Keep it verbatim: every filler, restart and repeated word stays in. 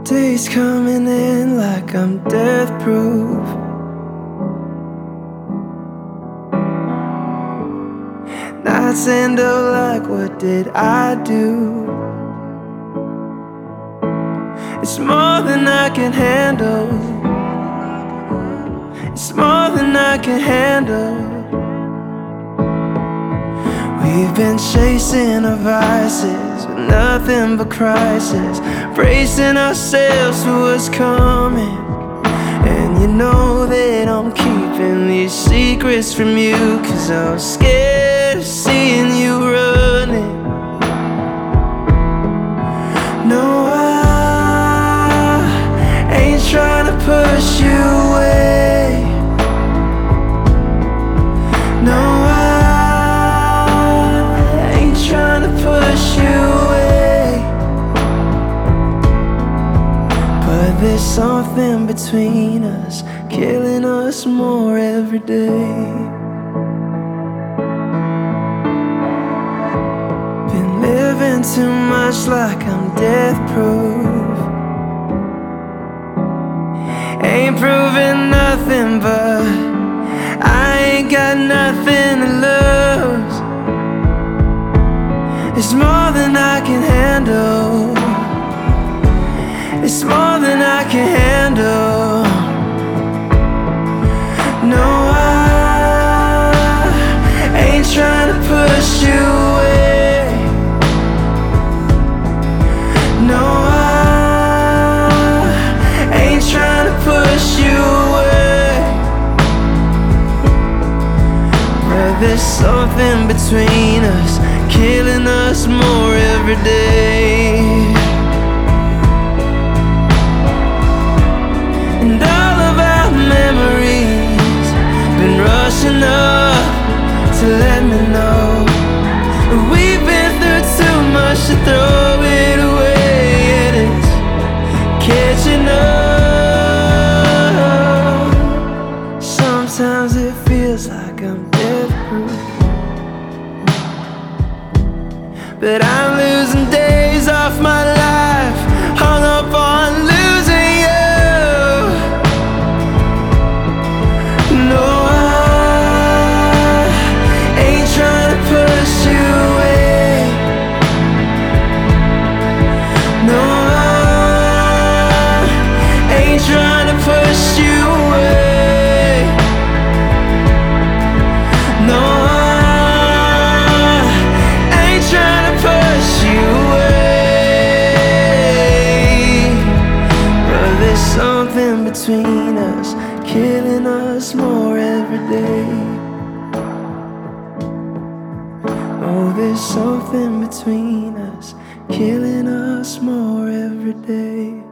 Days coming in like I'm death proof. Nights end up like, what did I do? It's more than I can handle. It's more than I can handle. We've been chasing our vices with nothing but crisis, bracing ourselves for what's coming. And you know that I'm keeping these secrets from you, 'cause I'm scared of seeing you running. No, I ain't trying to push you away. No, there's something between us, killing us more every day. Been living too much like I'm death proof. Ain't proving nothing, but I ain't got nothing to lose. It's more than I can handle. It's more than I can handle. No, I ain't trying to push you away. No, I ain't trying to push you away. But there's something between us, killing us more every day. And all of our memories been rushing up to let me know we've been through too much to throw it away. And it's catching up. Sometimes it feels like I'm death proof, but I'm losing days off my life, hung up on losing you. Something between us, killing us more every day. Oh, there's something between us, killing us more every day.